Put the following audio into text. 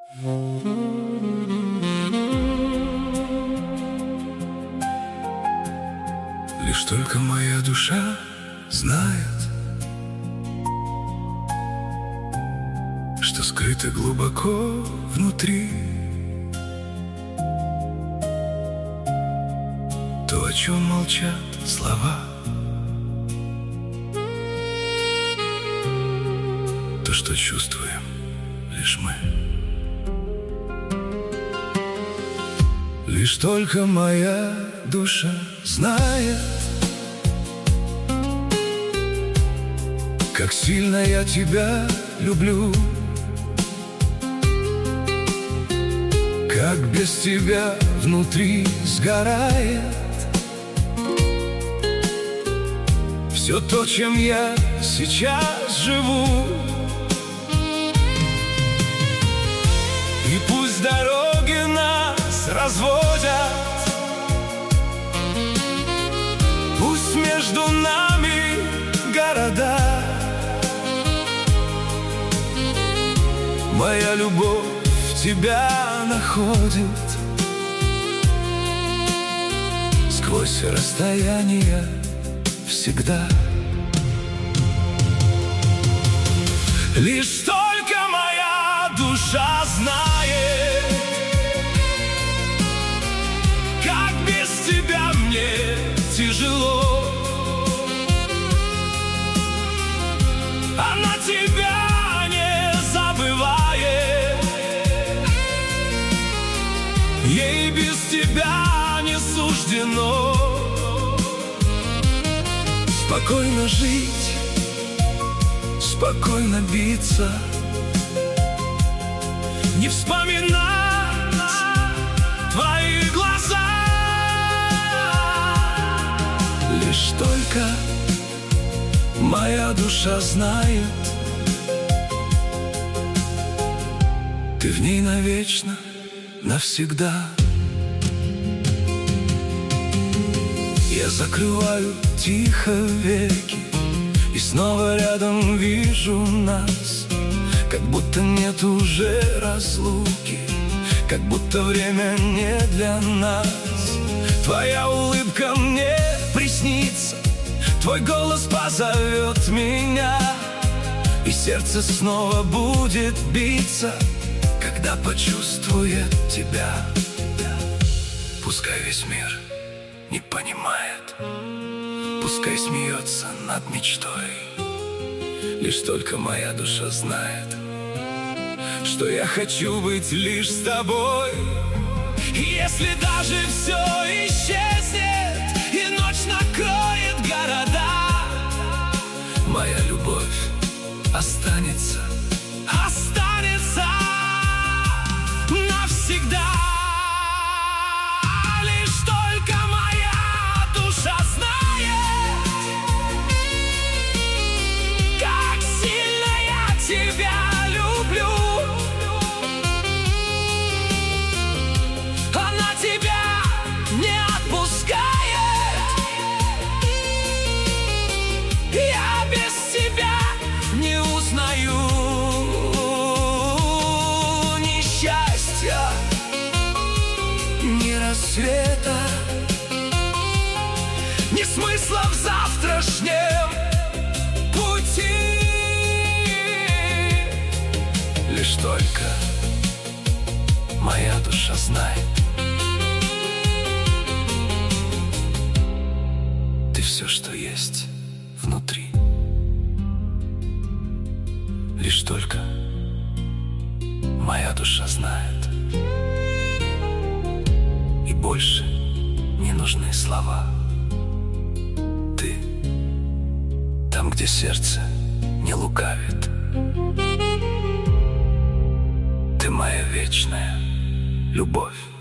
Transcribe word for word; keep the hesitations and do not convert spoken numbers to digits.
Лишь только моя душа знает, что скрыто глубоко внутри, то, о чем молчат слова, то, что чувствуем лишь мы. Лишь только моя душа знает, как сильно я тебя люблю, как без тебя внутри сгорает все то, чем я сейчас живу. И пусть дороги нас разводят, пусть между нами города, моя любовь тебя находит сквозь расстояние всегда. Лишь только моя душа знает, как без тебя мне тяжело. Она тебя не забывает, ей без тебя не суждено спокойно жить, спокойно биться, не вспоминать твои глаза. Лишь только моя душа знает, ты в ней навечно, навсегда. Я закрываю тихо веки и снова рядом вижу нас, как будто нет уже разлуки, как будто время не для нас. Твоя улыбка мне приснится, твой голос позовет меня, и сердце снова будет биться, когда почувствует тебя. Пускай весь мир не понимает, пускай смеется над мечтой, лишь только моя душа знает, что я хочу быть лишь с тобой. И если даже все исчезнет и ночь накроет города, моя любовь останется, останется навсегда. Лишь только моя душа знает, как сильно я тебя люблю. Она тебя не отпускает, я без тебя не узнаю ни счастья, ни рассвета, ни смысла в завтрашнем пути. Лишь только моя душа знает, ты все, что есть внутри. Лишь только моя душа знает, и больше не нужны слова. Ты там, где сердце не лукавит, ты моя вечная любовь.